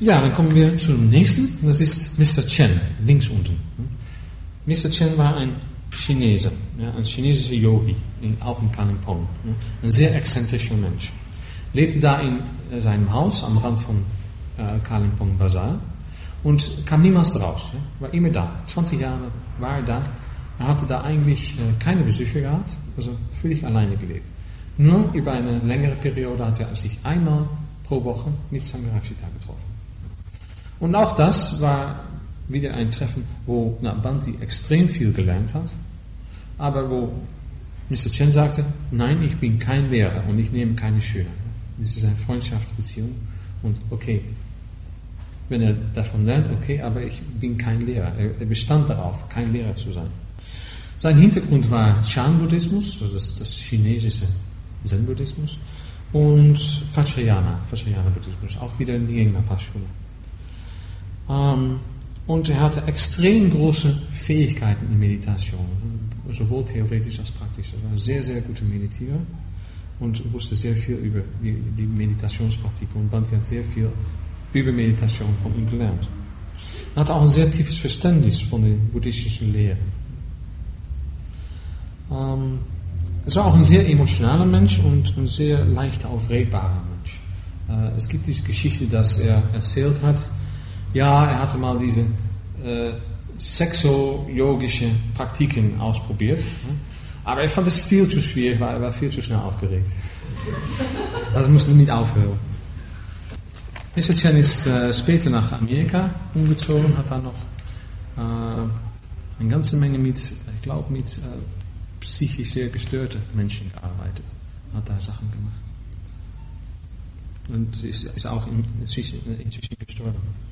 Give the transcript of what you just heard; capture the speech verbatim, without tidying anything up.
Ja, dann kommen wir zum nächsten. Das ist Mister Chen, links unten. Mister Chen war ein Chinese, ja, ein chinesischer Yogi, in, auch in Kalimpong. Ja, ein sehr exzentrischer Mensch. Lebte da in äh, seinem Haus am Rand von äh, Kalimpong Bazaar und kam niemals raus. Ja, war immer da. zwanzig Jahre war er da. Er hatte da eigentlich äh, keine Besucher gehabt, also völlig alleine gelebt. Nur über eine längere Periode hat er sich einmal pro Woche mit Sangharakshita getroffen. Und auch das war wieder ein Treffen, wo na, Bhante extrem viel gelernt hat, aber wo Mister Chen sagte, nein, ich bin kein Lehrer und ich nehme keine Schüler. Das ist eine Freundschaftsbeziehung und okay, wenn er davon lernt, okay, aber ich bin kein Lehrer. Er, er bestand darauf, kein Lehrer zu sein. Sein Hintergrund war Chan-Buddhismus, also das, das chinesische Zen-Buddhismus, und Vajrayana, Vajrayana-Buddhismus, auch wieder in die Nyingma-Schule. Ähm, und er hatte extrem große Fähigkeiten in Meditation, sowohl theoretisch als praktisch. Er war ein sehr, sehr guter Meditierer und wusste sehr viel über die, die Meditationspraktik. Und Bhante hat sehr viel über Meditation von ihm gelernt. Er hatte auch ein sehr tiefes Verständnis von den buddhistischen Lehren. Ähm, es war auch ein sehr emotionaler Mensch und ein sehr leicht aufregbarer Mensch. Äh, es gibt diese Geschichte, dass er erzählt hat, ja, er hatte mal diese äh, sexo-yogische Praktiken ausprobiert, ne? Aber er fand es viel zu schwierig, weil er war viel zu schnell aufgeregt. Also musste er nicht aufhören. Mister Chen ist äh, später nach Amerika umgezogen, hat da noch äh, eine ganze Menge mit, ich glaube, mit äh, psychisch sehr gestörten Menschen gearbeitet, hat da Sachen gemacht. Und ist, ist auch inzwischen, inzwischen gestorben.